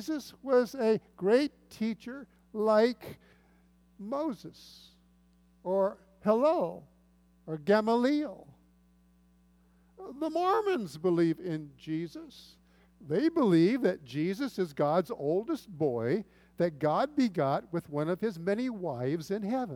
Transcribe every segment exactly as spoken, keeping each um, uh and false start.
Jesus was a great teacher like Moses or Hillel or Gamaliel. The Mormons believe in Jesus. They believe that Jesus is God's oldest boy that God begot with one of his many wives in heaven.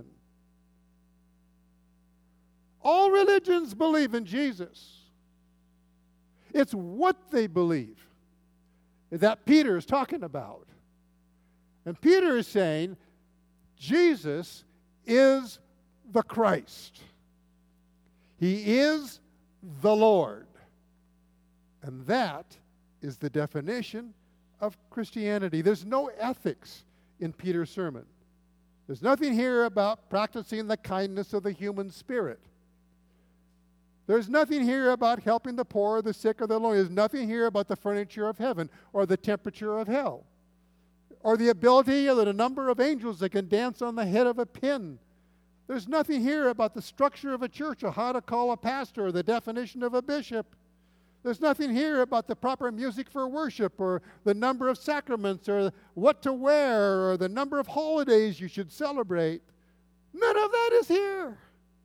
All religions believe in Jesus. It's what they believe that Peter is talking about. And Peter is saying, Jesus is the Christ. He is the Lord. And that is the definition of Christianity. There's no ethics in Peter's sermon. There's nothing here about practicing the kindness of the human spirit. There's nothing here about helping the poor, the sick, or the lonely. There's nothing here about the furniture of heaven or the temperature of hell or the ability or the number of angels that can dance on the head of a pin. There's nothing here about the structure of a church or how to call a pastor or the definition of a bishop. There's nothing here about the proper music for worship or the number of sacraments or what to wear or the number of holidays you should celebrate. None of that is here.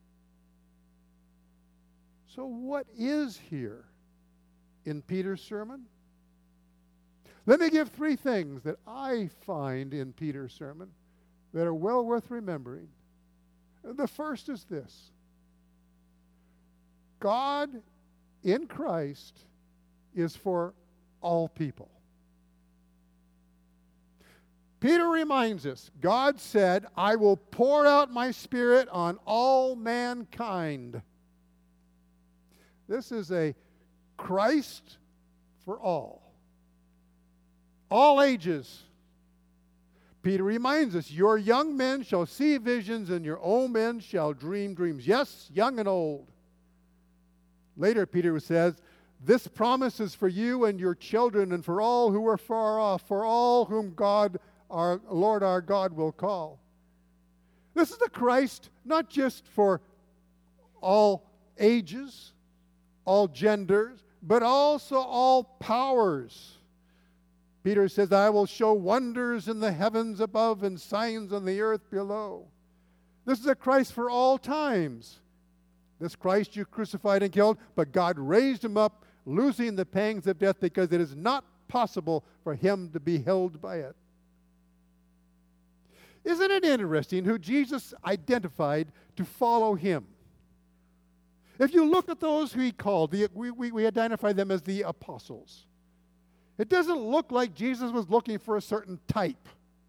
So what is here in Peter's sermon? Let me give three things that I find in Peter's sermon that are well worth remembering. The first is this: God in Christ is for all people. Peter reminds us, God said, I will pour out my Spirit on all mankind. This is a Christ for all. All ages. Peter reminds us, your young men shall see visions and your old men shall dream dreams. Yes, young and old. Later, Peter says, this promise is for you and your children and for all who are far off, for all whom God, our Lord our God, will call. This is the Christ not just for all ages, all genders, but also all powers. Peter says, I will show wonders in the heavens above and signs on the earth below. This is a Christ for all times. This Christ you crucified and killed, but God raised him up, losing the pangs of death because it is not possible for him to be held by it. Isn't it interesting who Jesus identified to follow him? If you look at those who he called, the, we, we, we identify them as the apostles. It doesn't look like Jesus was looking for a certain type.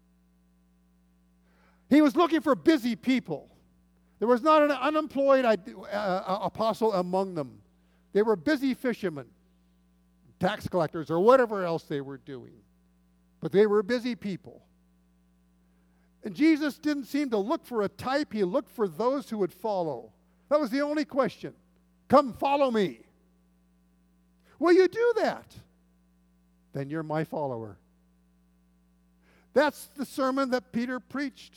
He was looking for busy people. There was not an unemployed uh, apostle among them. They were busy fishermen, tax collectors, or whatever else they were doing. But they were busy people. And Jesus didn't seem to look for a type. He looked for those who would follow. That was the only question. Come follow me. Will you do that? Then you're my follower. That's the sermon that Peter preached.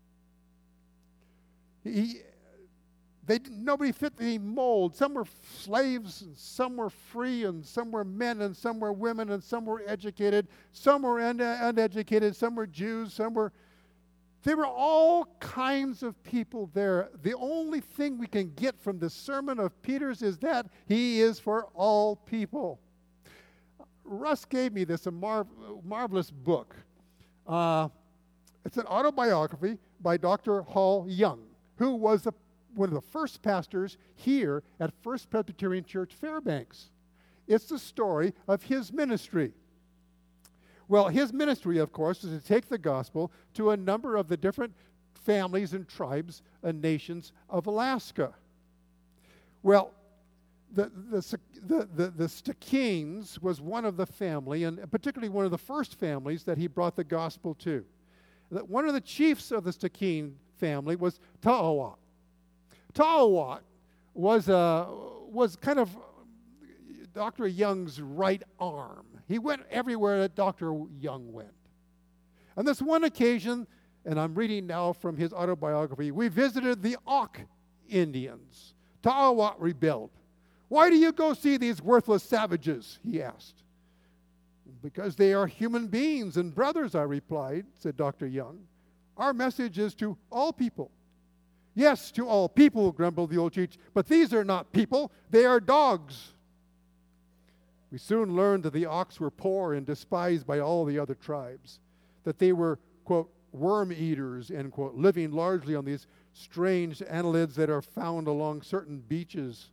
He, they, nobody fit the mold. Some were slaves, and some were free, and some were men, and some were women, and some were educated. Some were un- uneducated. Some were Jews. Some were... There were all kinds of people there. The only thing we can get from the sermon of Peter's is that he is for all people. Russ gave me this a mar- marvelous book. Uh, it's an autobiography by Doctor Hall Young, who was a, one of the first pastors here at First Presbyterian Church Fairbanks. It's the story of his ministry. Well, his ministry, of course, is to take the gospel to a number of the different families and tribes and nations of Alaska. Well, the the the the, the Stikines was one of the family, and particularly one of the first families that he brought the gospel to. One of the chiefs of the Stikine family was Ta'awat. Ta'awat was uh, was kind of Doctor Young's right arm. He went everywhere that Doctor Young went. On this one occasion, and I'm reading now from his autobiography, we visited the Auk Indians. Ta'awat rebelled. Why do you go see these worthless savages? He asked. Because they are human beings and brothers, I replied, said Doctor Young. Our message is to all people. Yes, to all people, grumbled the old chief, but these are not people, they are dogs. We soon learned that the ox were poor and despised by all the other tribes, that they were, quote, worm eaters, end quote, living largely on these strange annelids that are found along certain beaches.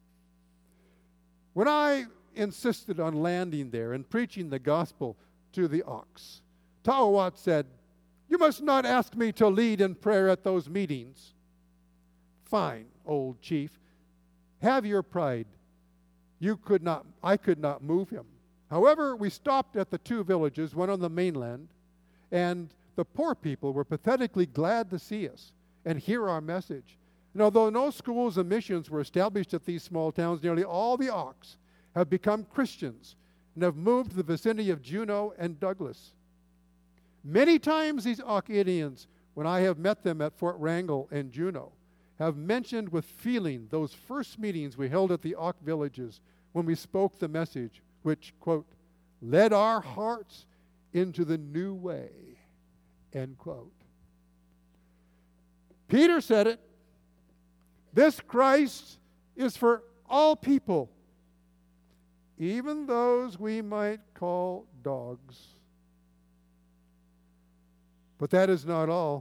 When I insisted on landing there and preaching the gospel to the ox, Tawawat said, "You must not ask me to lead in prayer at those meetings." "Fine, old chief, have your pride. You could not, I could not move him." However, we stopped at the two villages, one on the mainland, and the poor people were pathetically glad to see us and hear our message. And although no schools and missions were established at these small towns, nearly all the Ox have become Christians and have moved to the vicinity of Juneau and Douglas. Many times these Auk Indians, when I have met them at Fort Wrangell and Juneau, have mentioned with feeling those first meetings we held at the Auk villages when we spoke the message, which, quote, led our hearts into the new way, end quote. Peter said it. This Christ is for all people, even those we might call dogs. But that is not all.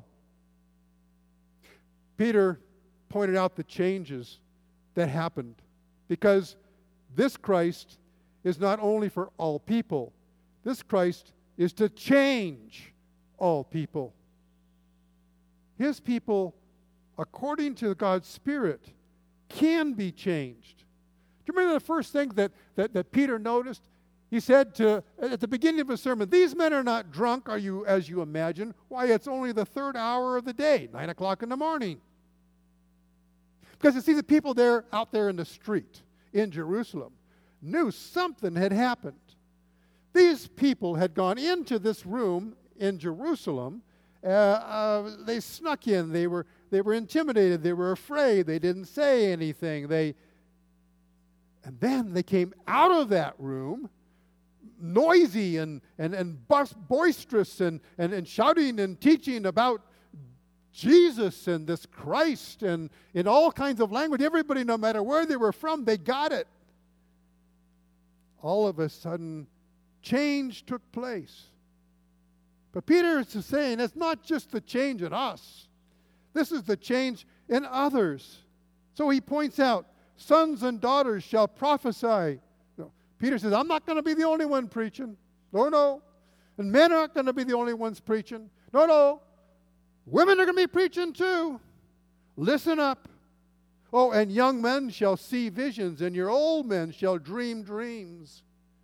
Peter pointed out the changes that happened, because this Christ is not only for all people, this Christ is to change all people. His people, according to God's Spirit, can be changed. Do you remember the first thing that, that, that Peter noticed? He said to, at the beginning of his sermon, "These men are not drunk, are you, as you imagine. Why, it's only the third hour of the day, nine o'clock in the morning." Because you see, the people there, out there in the street in Jerusalem, knew something had happened. These people had gone into this room in Jerusalem. Uh, uh, they snuck in. They were they were intimidated. They were afraid. They didn't say anything. They, and then they came out of that room, noisy and and and bus- boisterous and, and and shouting and teaching about Jesus and this Christ and in all kinds of language. Everybody, no matter where they were from, they got it. All of a sudden, change took place. But Peter is saying it's not just the change in us. This is the change in others. So he points out, sons and daughters shall prophesy. No, Peter says, I'm not going to be the only one preaching. No, no. And men aren't going to be the only ones preaching. No, no. Women are going to be preaching too. Listen up. Oh, and young men shall see visions, and your old men shall dream dreams.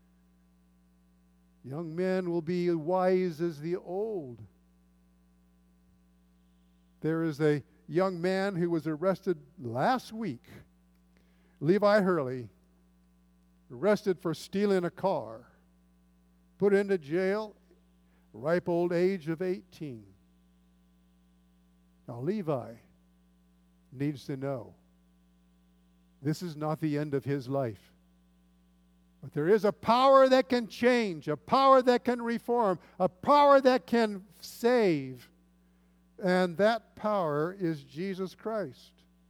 Young men will be wise as the old. There is a young man who was arrested last week, Levi Hurley, arrested for stealing a car, put into jail, ripe old age of eighteen. Now, Levi needs to know this is not the end of his life. But there is a power that can change, a power that can reform, a power that can save. And that power is Jesus Christ.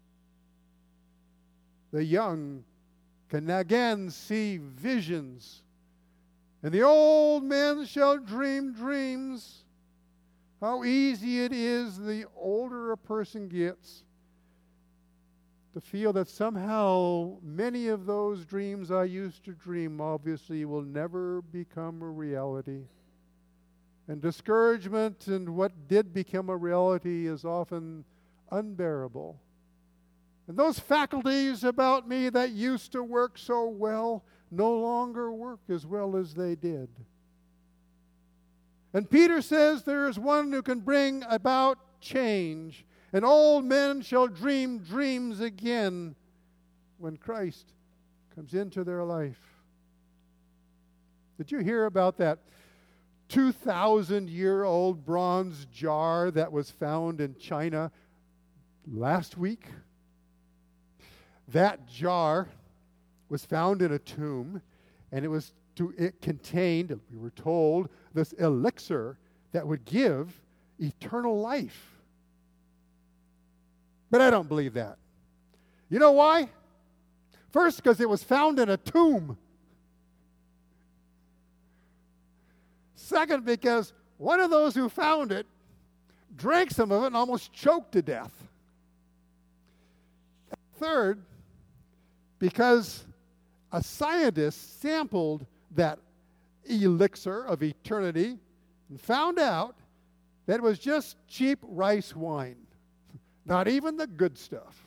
The young can again see visions, and the old men shall dream dreams. How easy it is, the older a person gets, to feel that somehow many of those dreams I used to dream obviously will never become a reality. And discouragement in what did become a reality is often unbearable. And those faculties about me that used to work so well no longer work as well as they did. And Peter says there is one who can bring about change, and old men shall dream dreams again when Christ comes into their life. Did you hear about that two thousand year old bronze jar that was found in China last week? That jar was found in a tomb, and it was to it contained, we were told, this elixir that would give eternal life. But I don't believe that. You know why? First, because it was found in a tomb. Second, because one of those who found it drank some of it and almost choked to death. Third, because a scientist sampled that elixir of eternity and found out that it was just cheap rice wine, not even the good stuff.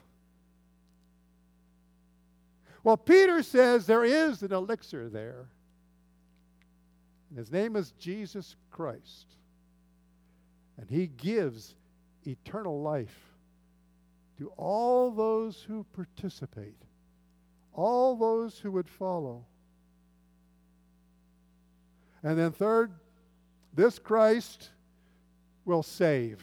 Well, Peter says there is an elixir there. And his name is Jesus Christ. And he gives eternal life to all those who participate, all those who would follow. And then third, this Christ will save.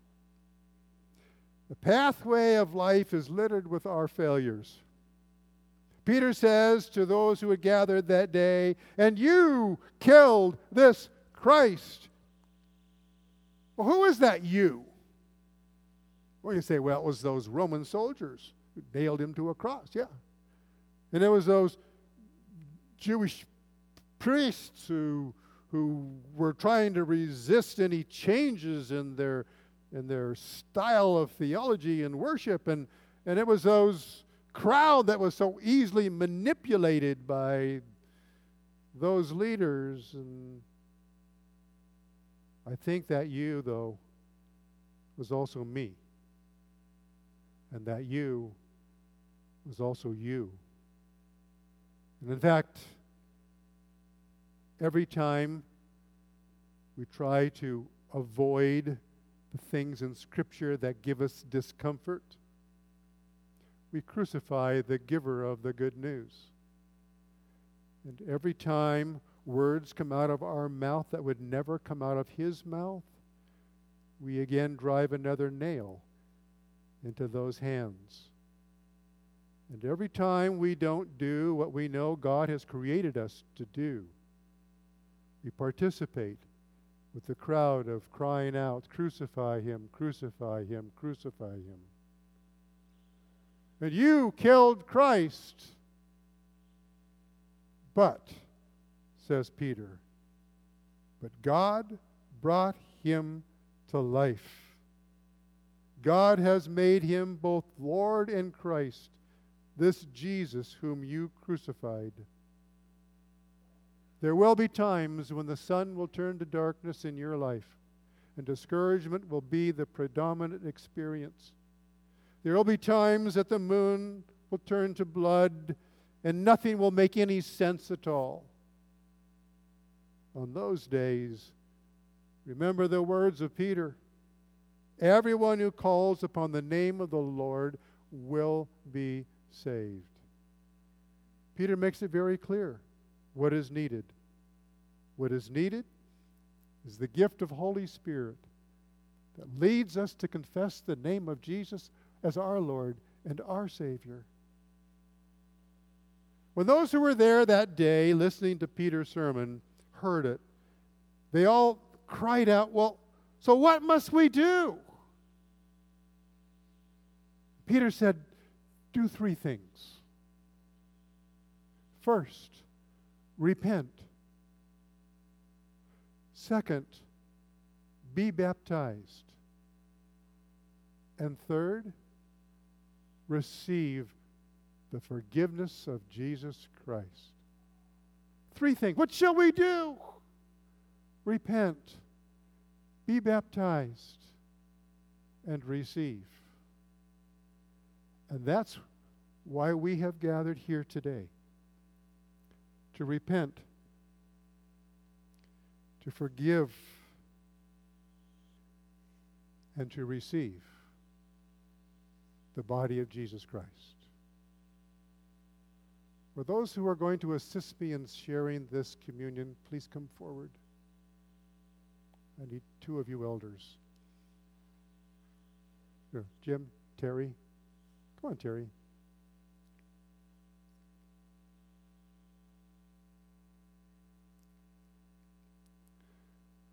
The pathway of life is littered with our failures. Peter says to those who had gathered that day, and you killed this Christ. Well, who is that you? Well, you say, well, it was those Roman soldiers who nailed him to a cross. Yeah. And it was those Jewish priests who, who were trying to resist any changes in their, in their style of theology and worship. And, and it was those crowd that was so easily manipulated by those leaders. And I think that you, though, was also me. And that you was also you. And in fact, every time we try to avoid the things in Scripture that give us discomfort, we crucify the giver of the good news. And every time words come out of our mouth that would never come out of his mouth, we again drive another nail into those hands. And every time we don't do what we know God has created us to do, we participate with the crowd of crying out, crucify him, crucify him, crucify him. And you killed Christ. But, says Peter, but God brought him to life. God has made him both Lord and Christ, this Jesus whom you crucified. There will be times when the sun will turn to darkness in your life, and discouragement will be the predominant experience. There will be times that the moon will turn to blood, and nothing will make any sense at all. On those days, remember the words of Peter. Everyone who calls upon the name of the Lord will be saved. Peter makes it very clear what is needed. What is needed is the gift of Holy Spirit that leads us to confess the name of Jesus as our Lord and our Savior. When those who were there that day listening to Peter's sermon heard it, they all cried out, well, so what must we do? Peter said, do three things. First, repent. Second, be baptized. And third, receive the forgiveness of Jesus Christ. Three things. What shall we do? Repent, be baptized, and receive. And that's why we have gathered here today. To repent, to forgive, and to receive the body of Jesus Christ. For those who are going to assist me in sharing this communion, please come forward. I need two of you elders. Here, Jim, Terry. Come on, Terry.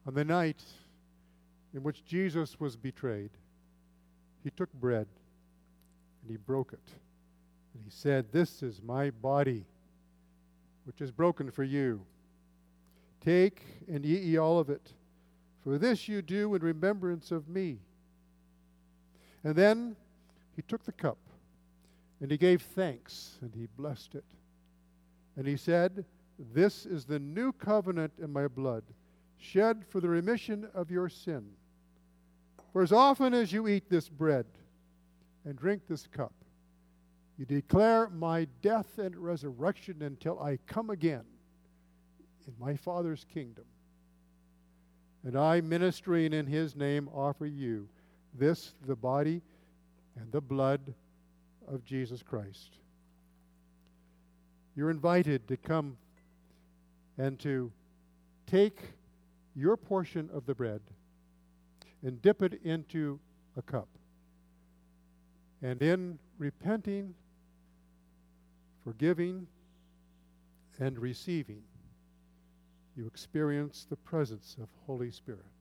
On the night in which Jesus was betrayed, he took bread and he broke it. And he said, "This is my body, which is broken for you. Take and eat ye all of it, for this you do in remembrance of me." And then he took the cup, and he gave thanks, and he blessed it. And he said, "This is the new covenant in my blood, shed for the remission of your sin. For as often as you eat this bread and drink this cup, you declare my death and resurrection until I come again in my Father's kingdom. And I, ministering in his name, offer you this, the body and the blood of Jesus Christ." You're invited to come and to take your portion of the bread and dip it into a cup. And in repenting, forgiving, and receiving, you experience the presence of Holy Spirit.